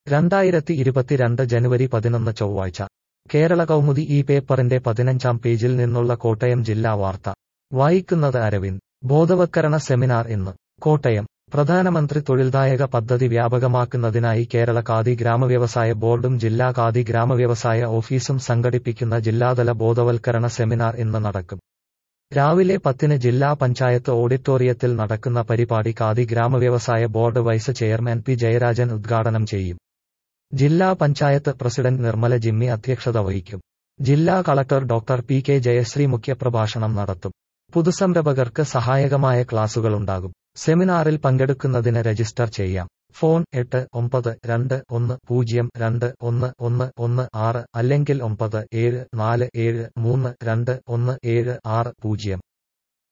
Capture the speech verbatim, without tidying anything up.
രണ്ടായിരത്തി ഇരുപത്തിരണ്ട് ജനുവരി പതിനൊന്ന് ചൊവ്വാഴ്ച കേരള കൗമുദി ഈ പേപ്പറിന്റെ പതിനഞ്ചാം പേജിൽ നിന്നുള്ള കോട്ടയം ജില്ലാ വാർത്ത വായിക്കുന്നത് അരവിന്ദ്. ബോധവത്കരണ സെമിനാർ ഇന്ന് കോട്ടയം. പ്രധാനമന്ത്രി തൊഴിൽദായക പദ്ധതി വ്യാപകമാക്കുന്നതിനായി കേരള ഖാദി ഗ്രാമവ്യവസായ ബോർഡും ജില്ലാ ഖാദി ഗ്രാമവ്യവസായ ഓഫീസും സംഘടിപ്പിക്കുന്ന ജില്ലാതല ബോധവൽക്കരണ സെമിനാർ ഇന്ന് നടക്കും. രാവിലെ പത്തിന് ജില്ലാ പഞ്ചായത്ത് ഓഡിറ്റോറിയത്തിൽ നടക്കുന്ന പരിപാടി ഖാദി ഗ്രാമവ്യവസായ board vice chairman P Jayarajan ഉദ്ഘാടനം ചെയ്യും. ജില്ലാ പഞ്ചായത്ത് പ്രസിഡന്റ് നിർമ്മല ജിമ്മി അധ്യക്ഷത വഹിക്കും. ജില്ലാ collector doctor P K Jayasree മുഖ്യപ്രഭാഷണം നടത്തും. പുതുസംരംഭകർക്ക് സഹായകമായ ക്ലാസുകളുണ്ടാകും. സെമിനാറിൽ പങ്കെടുക്കുന്നതിന് രജിസ്റ്റർ ചെയ്യാം. ഫോൺ എട്ട് ഒമ്പത് രണ്ട് ഒന്ന് പൂജ്യം രണ്ട് ഒന്ന് ഒന്ന് ഒന്ന് ആറ് അല്ലെങ്കിൽ ഒമ്പത് ഏഴ് നാല് ഏഴ് മൂന്ന് രണ്ട് ഒന്ന് ഏഴ് ആറ് പൂജ്യം.